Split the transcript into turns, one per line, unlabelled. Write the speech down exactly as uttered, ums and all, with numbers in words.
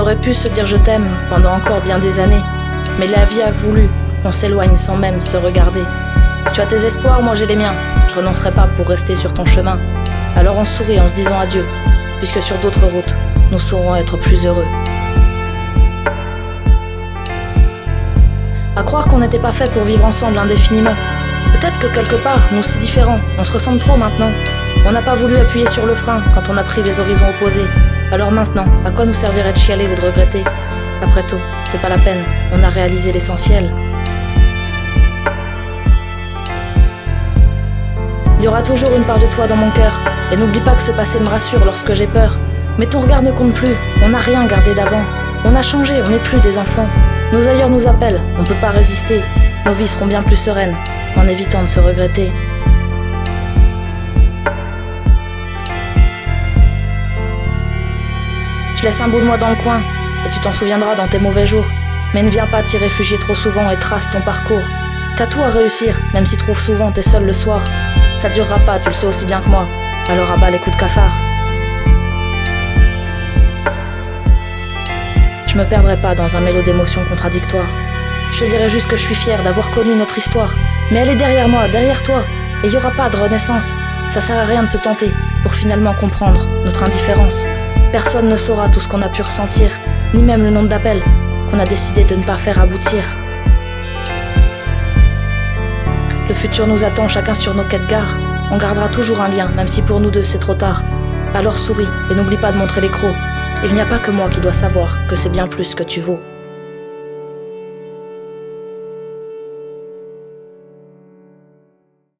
aurait pu se dire je t'aime pendant encore bien des années, mais la vie a voulu qu'on s'éloigne sans même se regarder. Tu as tes espoirs, moi j'ai les miens, je renoncerai pas pour rester sur ton chemin. Alors on sourit en se disant adieu, puisque sur d'autres routes, nous saurons être plus heureux. À croire qu'on n'était pas fait pour vivre ensemble indéfiniment. Peut-être que quelque part, nous si différents, on se ressemble trop maintenant. On n'a pas voulu appuyer sur le frein quand on a pris les horizons opposés. Alors maintenant, à quoi nous servirait de chialer ou de regretter? Après tout, c'est pas la peine, on a réalisé l'essentiel. Il y aura toujours une part de toi dans mon cœur, et n'oublie pas que ce passé me rassure lorsque j'ai peur. Mais ton regard ne compte plus, on n'a rien gardé d'avant. On a changé, on n'est plus des enfants. Nos ailleurs nous appellent, on peut pas résister. Nos vies seront bien plus sereines, en évitant de se regretter. Je laisse un bout de moi dans le coin, et tu t'en souviendras dans tes mauvais jours. Mais ne viens pas t'y réfugier trop souvent et trace ton parcours. T'as tout à réussir, même si trop souvent t'es seul le soir. Ça durera pas, tu le sais aussi bien que moi. Alors abat les coups de cafard. Je me perdrai pas dans un mélo d'émotions contradictoires. Je te dirai juste que je suis fière d'avoir connu notre histoire. Mais elle est derrière moi, derrière toi. Et y aura pas de renaissance. Ça sert à rien de se tenter pour finalement comprendre notre indifférence. Personne ne saura tout ce qu'on a pu ressentir, ni même le nombre d'appels qu'on a décidé de ne pas faire aboutir. Le futur nous attend, chacun sur nos quais de gare. On gardera toujours un lien, même si pour nous deux c'est trop tard. Alors souris et n'oublie pas de montrer les crocs. Il n'y a pas que moi qui dois savoir que c'est bien plus que tu vaux.